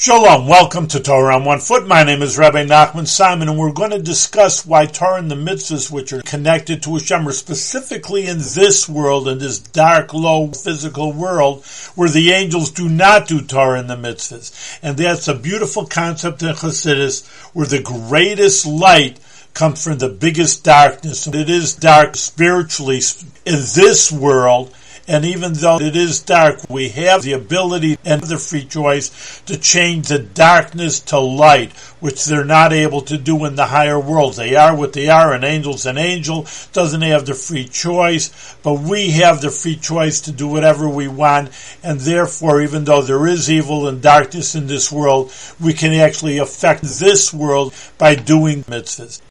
Shalom, welcome to Torah on One Foot. My name is Rabbi Nachman Simon, and we're going to discuss why Torah and the mitzvahs which are connected to Hashem are specifically in this world, in this dark, low, physical world, where the angels do not do Torah and the mitzvahs. And that's a beautiful concept in Chassidus, where the greatest light comes from the biggest darkness. It is dark spiritually in this world. And even though it is dark, we have the ability and the free choice to change the darkness to light, which they're not able to do in the higher worlds. They are what they are. An angel doesn't have the free choice, but we have the free choice to do whatever we want. And therefore, even though there is evil and darkness in this world, we can actually affect this world by doing mitzvahs.